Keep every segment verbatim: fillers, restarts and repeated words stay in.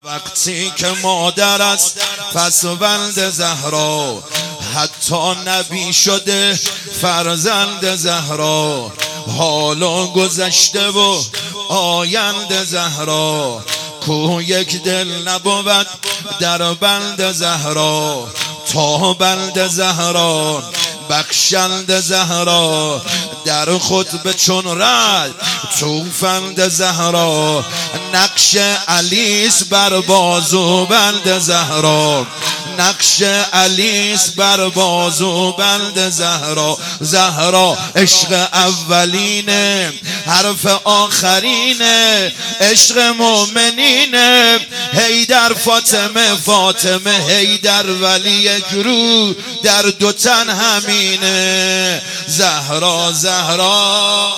وقتی که مادر است پس ولد زهرا، حتی نبی شده فرزند زهرا، حالا گذشته و آینده زهرا، کو یک دل نبود در بند زهرا، تا بند زهرا بخشند زهرا، در خطبه چون رد توفند زهرا، نقش علیس بر بازو بند زهرا، نقش علیس بر بازو بند زهرا، زهرا عشق اولینه حرف آخرینه، عشق مؤمنینه، حیدر فاطمه فاطمه حیدر ولی گرو در دو تن همینه، زهرا زهرا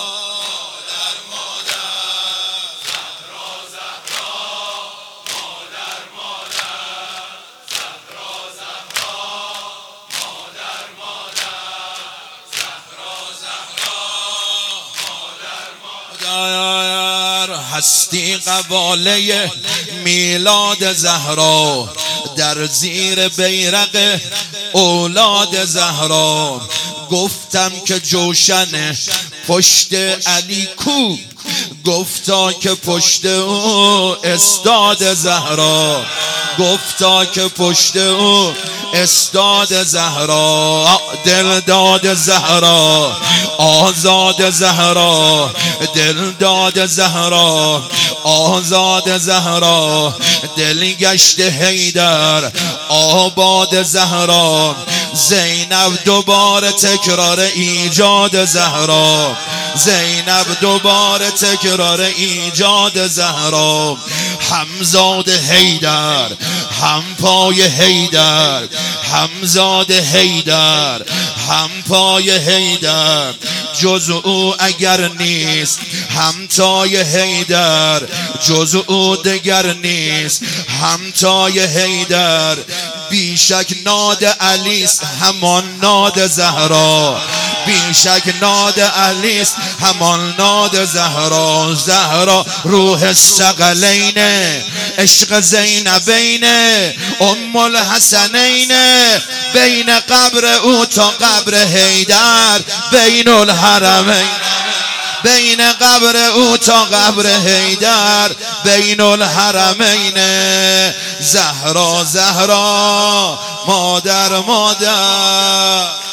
هستی قباله میلاد زهرا، در زیر بیرق اولاد زهرا، گفتم که جوشن پشت علی کو، گفتا که پشت او استاد زهرا، گفتا که پشت او استاد زهرا، دل داد زهرا آزاد زهرا، دل داد زهرا آزاد زهرا، دل گشت حیدر آباد زهرا، زینب دوباره تکرار ایجاد زهرا، زینب دوباره تکرار ایجاد زهرا، همزاد حیدر هم پای حیدر، همزاد حیدر هم پای حیدر، جز او اگر نیست همتای حیدر، جز او دگر نیست همتای حیدر، بیشک ناد علیس همان ناد زهرا، بیشک ناد علیس همان ناد زهرا، زهرا روح الثقلین عشق زینبین ام الحسنین، بین قبر او تا قبر حیدر بین الحرمین، بین قبر او تا قبر حیدر بین الحرمین، زهرا زهرا مادر مادر.